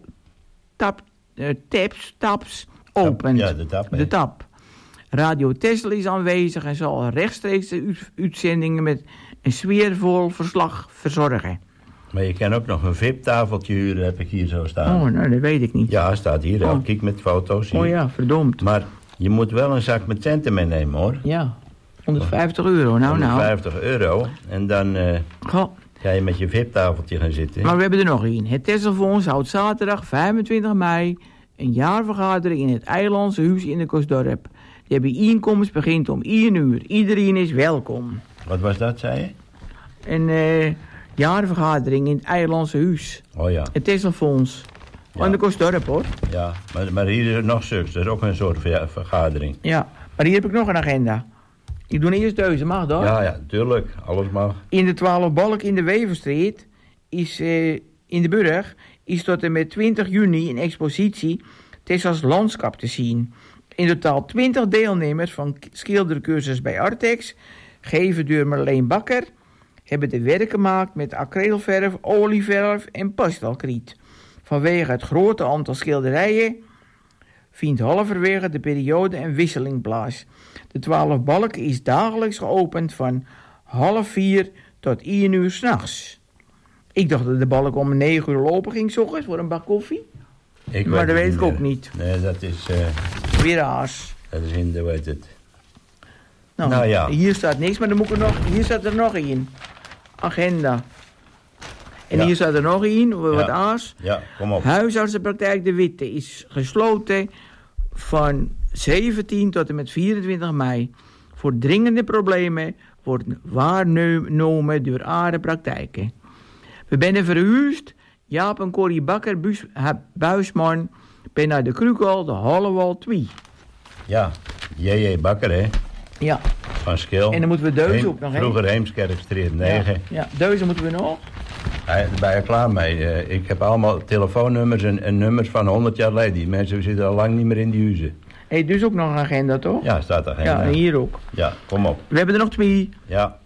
F: opent.
G: Ja, de tap.
F: Radio Texel is aanwezig en zal rechtstreeks de uitzendingen met een sfeervol verslag verzorgen.
G: Maar je kan ook nog een VIP-tafeltje huren, heb ik hier zo staan.
F: Oh, nou, dat weet ik niet.
G: Ja, staat hier.
F: Oh.
G: Kijk met foto's hier.
F: Oh ja, verdomd.
G: Maar je moet wel een zak met centen meenemen, hoor.
F: Ja, €150. Nou.
G: €150. En dan ga je met je VIP-tafeltje gaan zitten.
F: Maar we hebben er nog één. Het Tesselfonds houdt zaterdag 25 mei een jaarvergadering in het Eilandse Huis in de Kostdorp. De bijeenkomst begint om 1 uur. Iedereen is welkom.
G: Wat was dat, zei je?
F: Een jaarvergadering in het Eilandse Huis.
G: Oh ja.
F: Het Tesselfonds. Aan de Kostdorp, hoor.
G: Ja, maar hier is het nog zulks. Dat is ook een soort vergadering.
F: Ja, maar hier heb ik nog een agenda. Ik doe eerst deze, mag dat?
G: Ja, tuurlijk. Alles mag.
F: In de 12 Balk in de Weverstreet is in de Burg is tot en met 20 juni een expositie Tessels landschap te zien. In totaal 20 deelnemers van schildercursus bij Artex, geven door Marleen Bakker, hebben de werken gemaakt met acrylverf, olieverf en pastelkriet. Vanwege het grote aantal schilderijen vindt halverwege de periode een wisseling plaats. De 12 Balk is dagelijks geopend van 3:30 tot 1 uur 's nachts. Ik dacht dat de Balk om 9 uur lopen ging 's ochtends voor een bak koffie. Maar dat weet ik ook niet.
G: Nee, dat is...
F: Weer aas.
G: Dat is in de, hoe heet het?
F: Nou
G: ja.
F: Hier staat niks, maar dan moet ik hier staat er nog één. Agenda. En hier staat er nog één, wat aas.
G: Ja, kom op.
F: Huisartsenpraktijk De Witte is gesloten van 17 tot en met 24 mei. Voor dringende problemen wordt waargenomen door andere praktijken. We zijn verhuisd. Jaap en Corrie Bakker, Buisman, ben naar de Krukel, de Hollewal 2.
G: Ja, J.J. Bakker, hè?
F: Ja.
G: Van Schil.
F: En dan moeten we Deuze ook nog, hè?
G: Vroeger Heemskerkstraat 9.
F: Ja, Deuze moeten we nog.
G: Daar ben je klaar mee. Ik heb allemaal telefoonnummers en nummers van 100 jaar geleden. Die mensen zitten al lang niet meer in die huizen.
F: Hé, dus ook nog een agenda, toch?
G: Ja, staat agenda.
F: Ja, en hier ook.
G: Ja, kom op.
F: We hebben er nog 2.
G: Ja.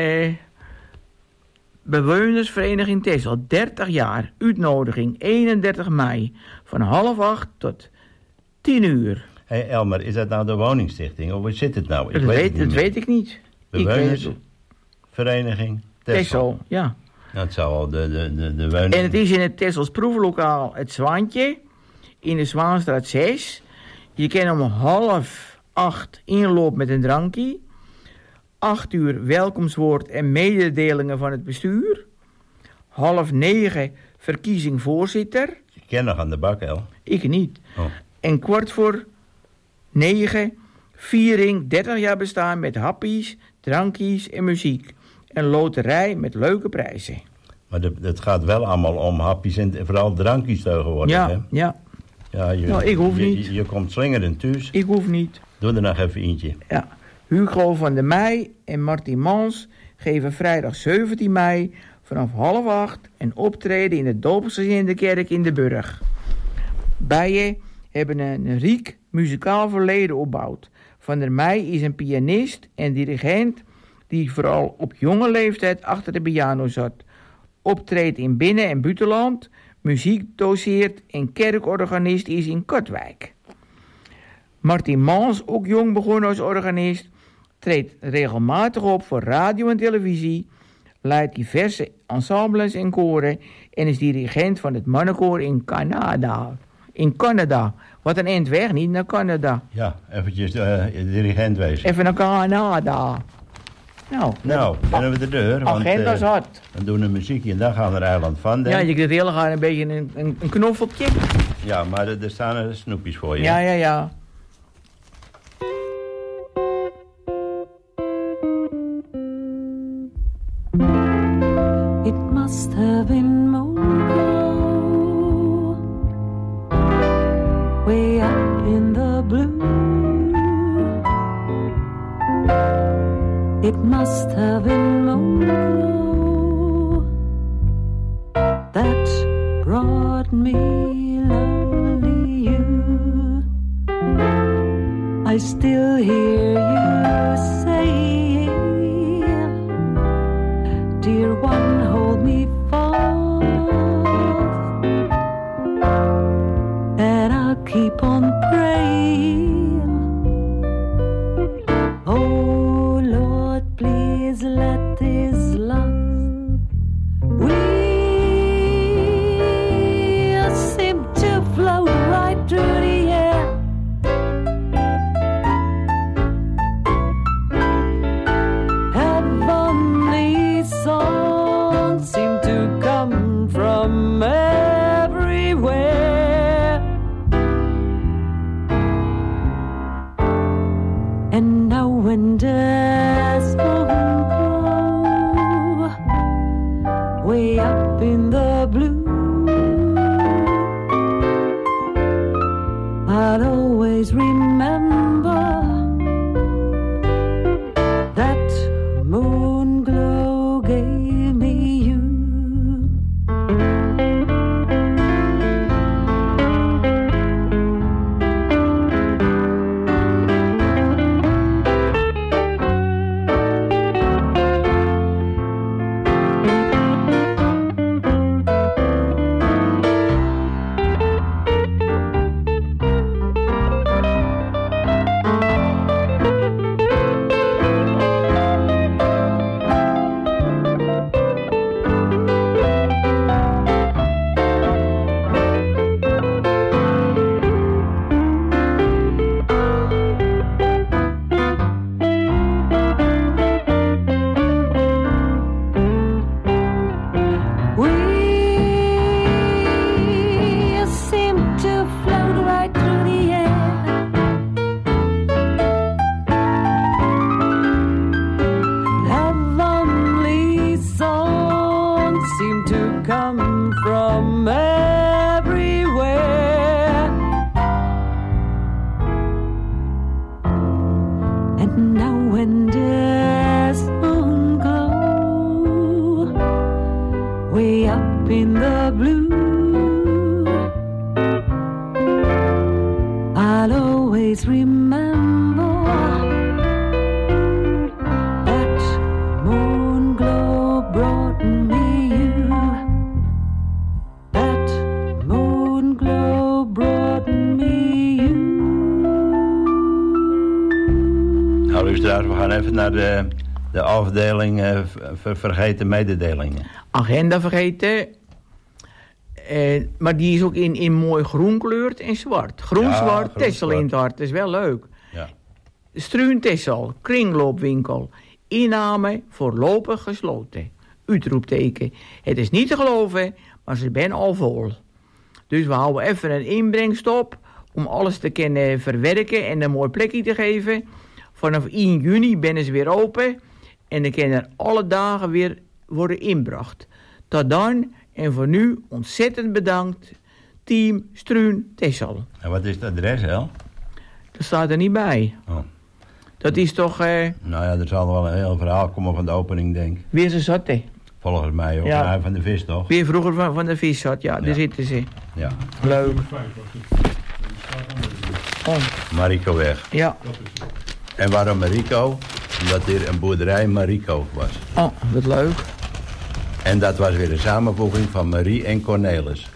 F: Bewonersvereniging Texel, 30 jaar, uitnodiging 31 mei, van 7:30 tot 10 uur.
G: Hé Elmer, is dat nou de woningstichting of wat zit het nou?
F: Dat weet ik niet.
G: Bewonersvereniging
F: Texel, ja.
G: Dat zou al de woning...
F: En het is in het Tessels proeflokaal Het Zwaantje, in de Zwaanstraat 6. Je kan om 7:30 inloop met een drankje. 8 uur welkomstwoord en mededelingen van het bestuur. 8:30 verkiezing voorzitter.
G: Je kent nog aan de bak, El.
F: Ik niet.
G: Oh.
F: En 8:45 Viering 30 jaar bestaan met happies, drankjes en muziek. Een loterij met leuke prijzen.
G: Maar het gaat wel allemaal om hapjes en vooral drankjes tegenwoordig,
F: Ja,
G: hè?
F: ja.
G: Ja,
F: Nou, ik hoef niet.
G: Je komt slingerend thuis.
F: Ik hoef niet.
G: Doe er nog even eentje.
F: Ja. Hugo van der Meij en Martin Mans geven vrijdag 17 mei vanaf 7:30 een optreden in de Doopsgezinde Kerk in de Burg. Beiden hebben een riek muzikaal verleden opgebouwd. Van der Meij is een pianist en dirigent die vooral op jonge leeftijd achter de piano zat. Optreedt in binnen- en buitenland, muziek doseert en kerkorganist is in Katwijk. Martin Mans, ook jong begonnen als organist, treedt regelmatig op voor radio en televisie, leidt diverse ensembles en koren en is dirigent van het mannenkoor in Canada. In Canada. Wat een eind weg, niet naar Canada.
G: Ja, eventjes dirigent wezen.
F: Even naar Canada. Nou,
G: kennen we de deur.
F: agenda zat.
G: Dan doen we een muziekje en dan gaan we naar Eiland van Den.
F: Ja, je krijgt heel graag een beetje een knoffeltje.
G: Ja, maar er staan er snoepjes voor je.
F: Ja.
I: It must have been Mongo, way up in the blue. It must have been Mongo that brought me lovely you. I still hear you say, dear one, hold me fast, and I'll keep on praying. Oh Lord, please let this love we seem to float right through the air. Heavenly songs seem to come from everywhere. And now when there's moon glow way up in the blue, I'll always remember that moon glow gave me you. We seem to float right through the air. Heavenly songs seem to come from everywhere. And now when there's moon glow way up in the blue, I'll always remember that moon glow brought me you. That moon glow brought me you.
G: Nou, luisteraars, we gaan even naar de afdeling vergeten mededelingen.
F: Agenda vergeten. Maar die is ook in mooi groen kleurd en zwart. Groen-zwart, Tessel in het hart. Dat is wel leuk.
G: Ja.
F: Struun Tessel, kringloopwinkel. Inname voorlopig gesloten. Uitroepteken. Het is niet te geloven, maar ze zijn al vol. Dus we houden even een inbrengstop om alles te kunnen verwerken en een mooi plekje te geven. Vanaf 1 juni ben ze weer open en dan kunnen er alle dagen weer worden inbracht. Tot dan en voor nu ontzettend bedankt, team Struun Texel.
G: En wat is het adres, Hel?
F: Dat staat er niet bij.
G: Oh.
F: Dat is toch...
G: Nou ja, er zal wel een heel verhaal komen van de opening, denk ik.
F: Weer ze zat, hè?
G: Volgens mij ook.
F: Ja.
G: Ja, van de vis, toch?
F: Weer vroeger van de vis zat, ja, daar zitten ze.
G: Ja.
F: Leuk. Oh,
G: Marikoweg.
F: ja.
G: En waarom Marico? Omdat er een boerderij Marico was.
F: Oh, wat leuk.
G: En dat was weer een samenvoeging van Marie en Cornelis.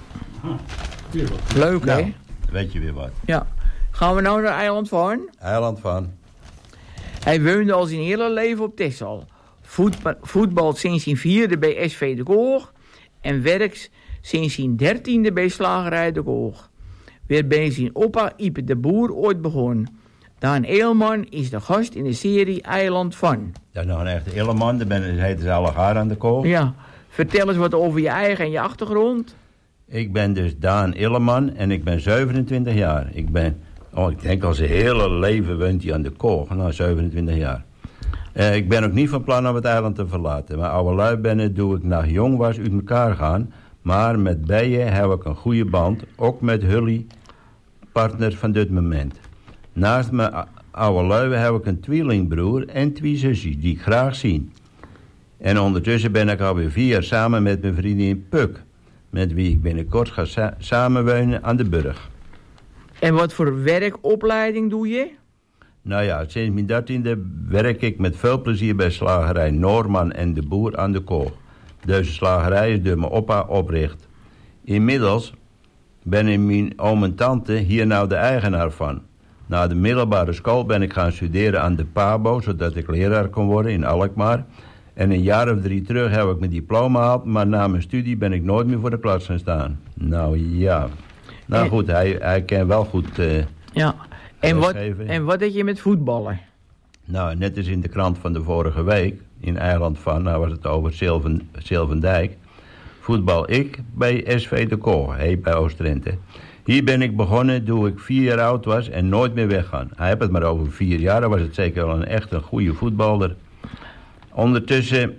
F: Leuk,
G: Nou,
F: hè?
G: weet je weer wat.
F: Ja. Gaan we nou naar Eiland van?
G: Eiland van.
F: Hij woonde al zijn hele leven op Texel. Voetbalt sinds zijn 4e bij SV de Koog. En werkt sinds zijn 13e bij Slagerij de Koog. Weer bij zijn opa Ipe de Boer ooit begonnen. Daan Eelman is de gast in de serie Eiland van.
G: Dat is nog een echte Illeman. Daar heten ze alle gaar aan de kool.
F: Ja, vertel eens wat over je eigen en je achtergrond.
G: Ik ben dus Daan Illeman en ik ben 27 jaar. Ik denk al zijn hele leven woont hij aan de kool. Nou, 27 jaar. Ik ben ook niet van plan om het eiland te verlaten. Maar oude lui ben doe ik na jong was uit elkaar gaan. Maar met bijen heb ik een goede band. Ook met Hully, partner van dit moment. Naast mijn oude lui heb ik een tweelingbroer en 2 zusjes die ik graag zie. En ondertussen ben ik alweer 4 jaar samen met mijn vriendin Puk. Met wie ik binnenkort ga samenwonen aan de Burg.
F: En wat voor werkopleiding doe je?
G: Nou ja, sinds mijn 13e werk ik met veel plezier bij slagerij Noorman en de Boer aan de Koog. Deze slagerij is door mijn opa opricht. Inmiddels ben ik mijn oom en tante hier nou de eigenaar van. Na de middelbare school ben ik gaan studeren aan de PABO, zodat ik leraar kon worden in Alkmaar. En een jaar of 3 terug heb ik mijn diploma gehaald, maar na mijn studie ben ik nooit meer voor de klas gaan staan. Nou ja, nou goed, hij kan wel goed
F: ja. En wat deed je met voetballen?
G: Nou, net als in de krant van de vorige week, in Eiland van, nou was het over Silvendijk, voetbal ik bij SV de Koog, bij Oost-Drenthe. Hier ben ik begonnen toen ik 4 jaar oud was en nooit meer weggaan. Hij heeft het maar over 4 jaar, dan was het zeker wel een goede voetballer. Ondertussen,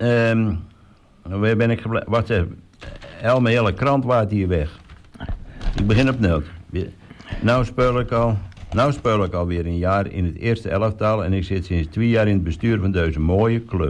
G: waar ben ik gebleven? Wacht even, mijn hele krant waait hier weg. Ik begin op 0. Nou speel ik alweer een jaar in het eerste elftal en ik zit sinds 2 jaar in het bestuur van deze mooie club.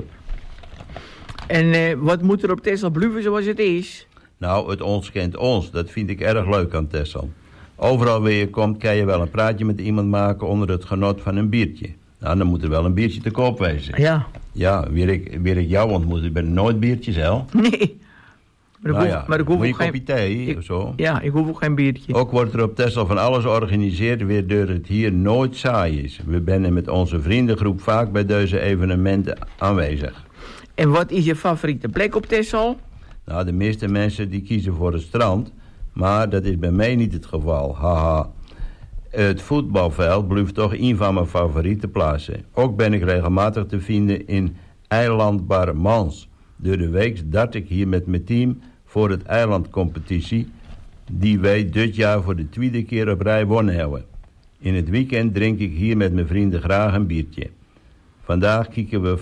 F: En wat moet er op Texel blijven zoals het is?
G: Nou, het ons kent ons. Dat vind ik erg leuk aan Texel. Overal waar je komt, kan je wel een praatje met iemand maken onder het genot van een biertje. Nou, dan moet er wel een biertje te koop wezen.
F: Ja.
G: Ja, weer ik jou ontmoet, ik ben nooit biertjes, Hel.
F: Nee.
G: Maar ik hoef ook geen kopje thee of zo.
F: Ja, ik hoef ook geen biertje.
G: Ook wordt er op Texel van alles georganiseerd, waardoor het hier nooit saai is. We zijn met onze vriendengroep vaak bij deze evenementen aanwezig.
F: En wat is je favoriete plek op Texel?
G: Nou, de meeste mensen die kiezen voor het strand, maar dat is bij mij niet het geval. Haha. Het voetbalveld blijft toch een van mijn favoriete plaatsen. Ook ben ik regelmatig te vinden in Eiland Barmans. Door de week start ik hier met mijn team voor het eilandcompetitie, die wij dit jaar voor de 2e keer op rij wonnen hebben. In het weekend drink ik hier met mijn vrienden graag een biertje. Vandaag kijken we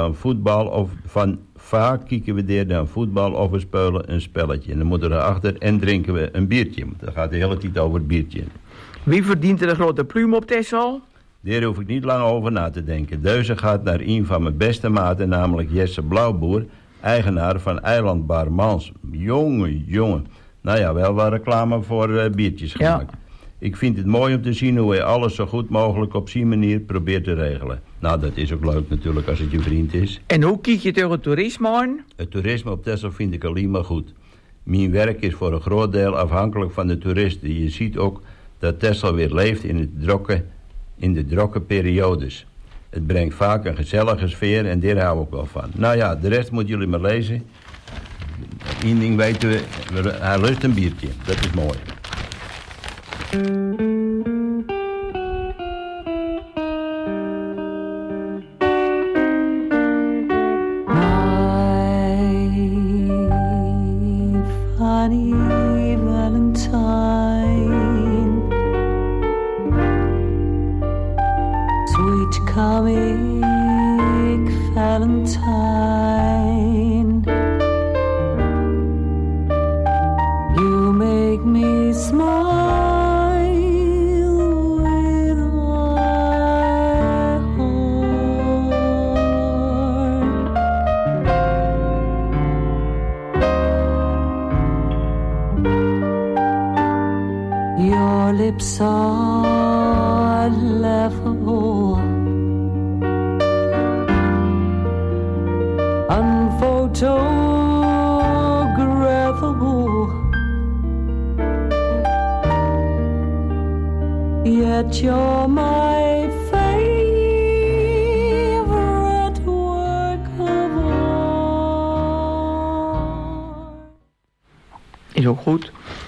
G: vaak kijken we dan voetbal of we spelen een spelletje. En dan moeten we erachter en drinken we een biertje. Dan gaat de hele tijd over het biertje.
F: Wie verdient er de grote pluim op Texel?
G: Daar hoef ik niet lang over na te denken. Deze gaat naar een van mijn beste maten, namelijk Jesse Blauwboer, eigenaar van Eiland Barmans. Jongen. Nou ja, wel wat reclame voor biertjes gemaakt. Ja. Ik vind het mooi om te zien hoe hij alles zo goed mogelijk op zijn manier probeert te regelen. Nou, dat is ook leuk natuurlijk als het je vriend is.
F: En hoe kijk je tegen het toerisme aan? Het
G: toerisme op Texel vind ik alleen maar goed. Mijn werk is voor een groot deel afhankelijk van de toeristen. Je ziet ook dat Texel weer leeft in de drokke periodes. Het brengt vaak een gezellige sfeer en daar hou ik wel van. Nou ja, de rest moeten jullie maar lezen. Eén ding weten we, hij lust een biertje. Dat is mooi.
I: Funny Valentine, photographical. Yet you're my favorite work of art.
F: Is ook goed.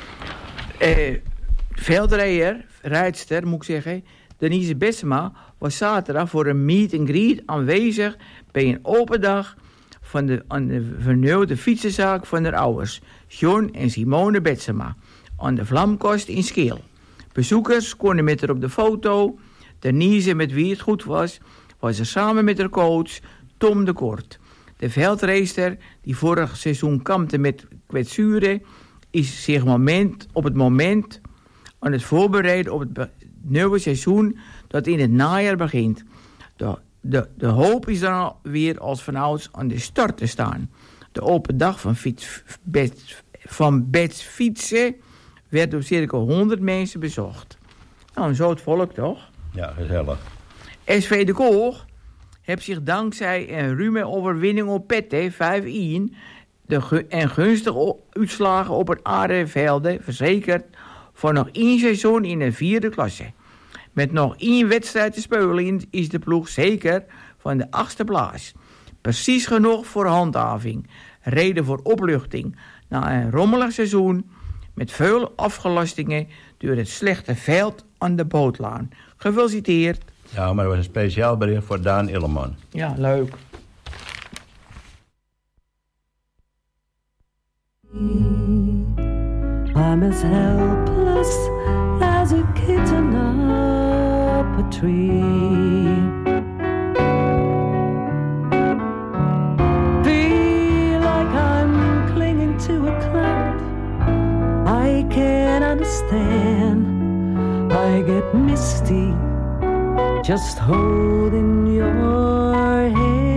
F: Rijdster, moet ik zeggen, Denise Bessema, was zaterdag voor een meet and greet aanwezig bij een open dag van de vernieuwde fietsenzaak van haar ouders, John en Simone Bessema, aan de Vlamkost in Scheel. Bezoekers konden met haar op de foto. Denise, met wie het goed was er samen met haar coach Tom de Kort. De veldracer, die vorig seizoen kampte met kwetsuren, is zich op het moment aan het voorbereiden op het nieuwe seizoen dat in het najaar begint. De hoop is dan weer als vanouds aan de start te staan. De open dag van Bets Fietsen werd door circa 100 mensen bezocht. Nou, zo het volk toch?
G: Ja, gezellig.
F: SV De Koog heeft zich dankzij een ruime overwinning op Pette 5-1... en gunstige uitslagen op het Aardevelden verzekerd voor nog 1 seizoen in de 4e klasse. Met nog 1 wedstrijd te spelen is de ploeg zeker van de 8e plaats. Precies genoeg voor handhaving. Reden voor opluchting na een rommelig seizoen met veel afgelastingen door het slechte veld aan de Bootlaan. Gefeliciteerd.
G: Ja, maar er was een speciaal bericht voor Daan Illeman.
F: Ja, leuk.
I: I'm as helpless as a kitten up a tree. Feel like I'm clinging to a cloud. I can't understand. I get misty just holding your hand.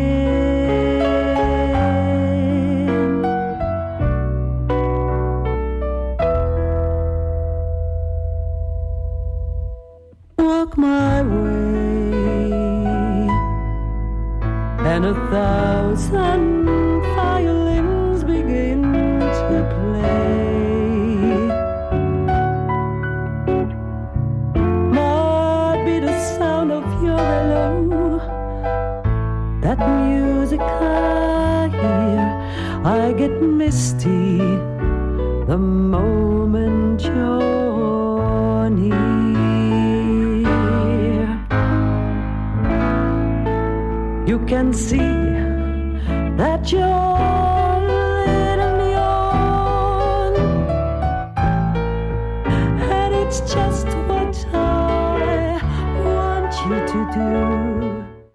I: Walk my way, and 1,000 violins begin to play. Might be the sound of your hello, that music I hear. I get misty the moment you're near. You can see that you're little yawn, and it's just what I want you to do.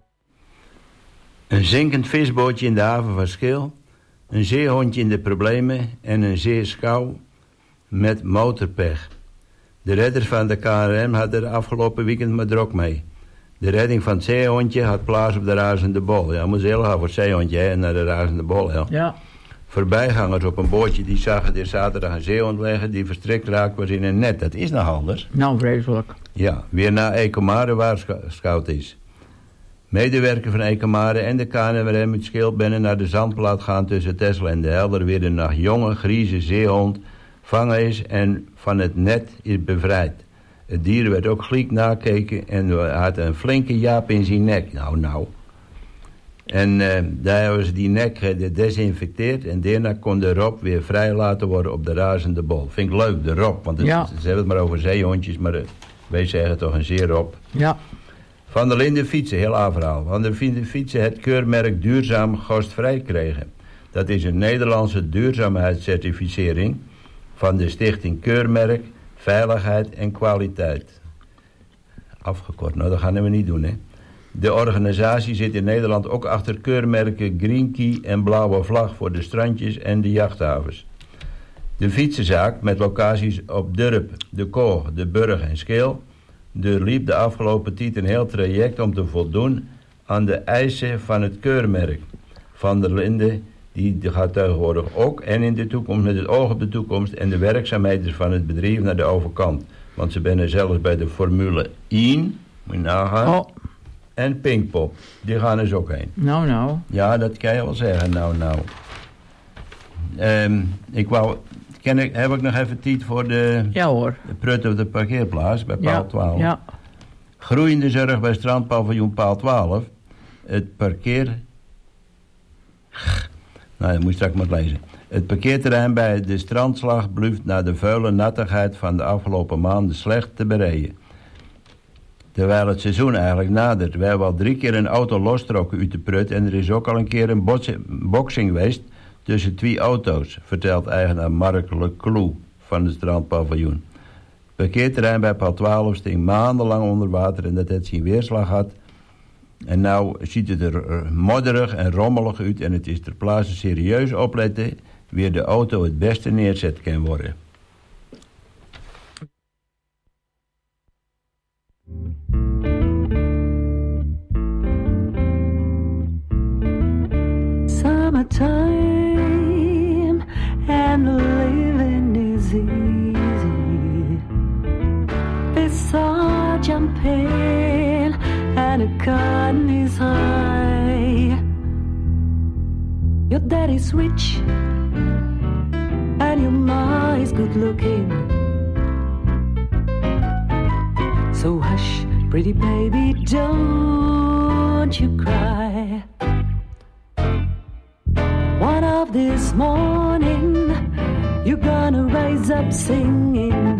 G: Een zinkend visbootje in de haven van Schil, een zeehondje in de problemen en een zeeschouw met motorpech. De redders van de KNRM hadden er afgelopen weekend maar druk mee. De redding van het zeehondje had plaats op de Razende Bol. Ja, moet heel gaan voor het zeehondje hè, naar de Razende Bol. Hè.
F: Ja.
G: Voorbijgangers op een bootje die zagen er zaterdag een zeehond liggen die verstrikt raakt was in een net. Dat is nog anders.
F: Nou, vreselijk.
G: Ja, weer naar Ecomare waarschuwd is. Medewerker van Ecomare en de KNRM uit Schil binnen naar de zandplaat gaan tussen Texel en de Helder weer een nog jonge, grieze zeehond vangen is en van het net is bevrijd. Het dier werd ook gelijk nakeken en had een flinke jaap in zijn nek. Nou. En daar hebben ze die nek gedesinfecteerd en daarna kon de Rob weer vrij laten worden op de Razende Bol. Vind ik leuk, de Rob, want ze hebben het maar over zeehondjes, maar wij zeggen toch een zeerob.
F: Ja.
G: Van der Linden fietsen, heel aanverhaal. Van der Linden fietsen het keurmerk duurzaam gastvrij kregen. Dat is een Nederlandse duurzaamheidscertificering van de stichting Keurmerk, Veiligheid en Kwaliteit. Afgekort, nou dat gaan we niet doen hè. De organisatie zit in Nederland ook achter keurmerken Green Key en Blauwe Vlag voor de strandjes en de jachthavens. De fietsenzaak met locaties op Durp, De Koog, De Burg en Schil doorliep de afgelopen tijd een heel traject om te voldoen aan de eisen van het keurmerk. Van der Linden die gaat tegenwoordig ook en in de toekomst met het oog op de toekomst en de werkzaamheden van het bedrijf naar de overkant. Want ze zijn zelfs bij de Formule 1, moet je nagaan, en Pinkpop. Die gaan dus ook heen.
F: Nou.
G: Ja, dat kan je wel zeggen, nou. Heb ik nog even tijd voor de prut op de parkeerplaats bij paal 12?
F: Ja.
G: Groeiende zorg bij strandpaviljoen paal 12. Het parkeer... Nou, dat moet je straks maar lezen. Het parkeerterrein bij de strandslag blijft na de vuile nattigheid van de afgelopen maanden slecht te bereiden. Terwijl het seizoen eigenlijk nadert. We hebben al 3 keer een auto lostrokken uit de prut en er is ook al een keer een boksing geweest tussen 2 auto's, vertelt eigenaar Mark Leclou van het strandpaviljoen. Het parkeerterrein bij paal 12 sting maandenlang onder water en dat het zijn weerslag had. En nou ziet het er modderig en rommelig uit en het is ter plaatse serieus opletten wie de auto het beste neerzet kan worden.
I: Summertime and living is easy. It's all jumping and the cotton is high. Your daddy's rich and your ma is good looking. So hush, pretty baby, don't you cry. One of this morning you're gonna rise up singing.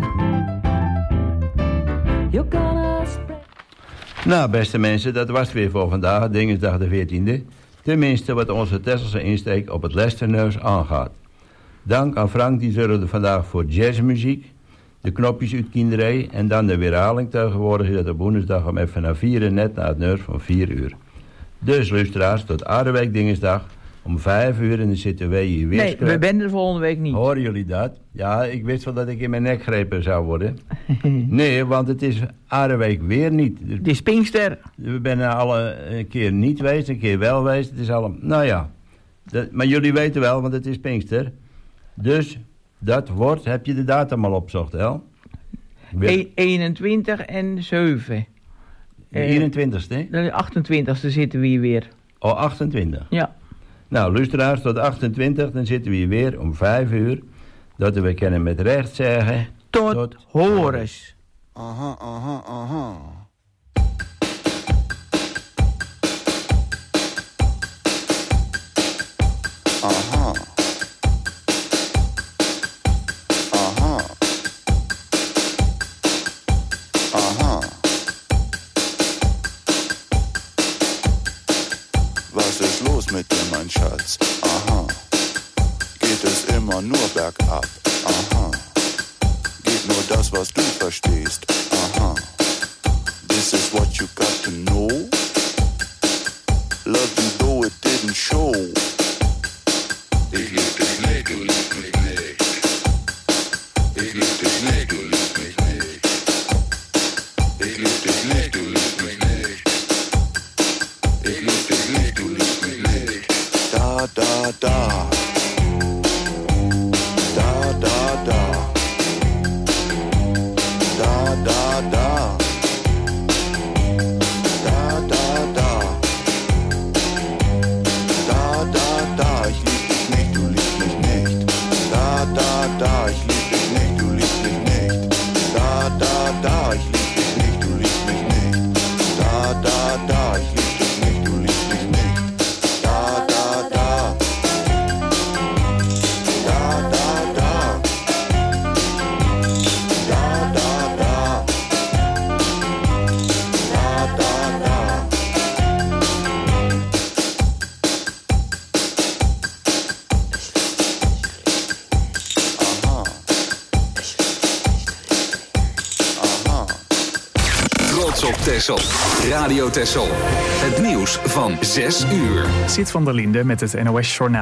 I: You're gonna spread...
G: Nou, beste mensen, dat was het weer voor vandaag, Dinsdag de 14e. Tenminste wat onze Tesselse insteek op het Lesterneus aangaat. Dank aan Frank, die zorgde vandaag voor jazzmuziek, de knopjes uit kinderij en dan de weerhaling tegenwoordig is dat op woensdag om even naar 4 net na het neus van 4 uur. Dus luisteraars, tot Aardeweek Dinsdag om 5 uur en dan zitten wij hier weer.
F: Nee, we zijn er volgende week niet.
G: Horen jullie dat? Ja, ik wist wel dat ik in mijn nek grepen zou worden. Nee, want het is Aardeweek weer niet.
F: Het is Pinkster.
G: We zijn al een keer niet geweest, een keer wel geweest. Het is al, nou ja. Maar jullie weten wel, want het is Pinkster. Dus dat wordt, heb je de datum al opgezocht, El?
F: 21 en 7.
G: De 21ste?
F: De 28ste zitten we hier weer.
G: Oh, 28?
F: Ja.
G: Nou, luisteraars, tot 28, dan zitten we hier weer om 5 uur. Dat we kunnen met recht zeggen...
F: Tot horens.
C: Aha, aha, aha. Aha. Aha. Aha. Was ist los mit dir, mein Schatz? Aha. Geht es immer nur bergab? Aha. Geht nur das, was du verstehst? Aha. This is what you got to know. Love you though it didn't show. Ich lieb dich nicht, du liebst mich nicht. Ich lieb dich nicht, du liebst mich nicht. Ich lieb dich nicht, du liebst mich nicht. Ich lieb dich nicht, du liebst mich nicht. Da, da, da. Da, da, da. Da, da, da. Da, da, da. Da, da, da. Ich lieb dich nicht, du liebst mich nicht. Da, da, da. Ich lieb dich nicht, du liebst mich nicht. Da, da, da. Ich lieb dich nicht, du liebst mich nicht. Da, da, da. Ich lieb dich nicht, du liebst mich nicht. Da, da, da. Da, da, da. Da, da, da. Da, da, da. Aha. Aha.
B: Trots op Texel. Radio Texel. Het nieuws van 6 uur.
A: Zit van der Linde met het NOS Journaal.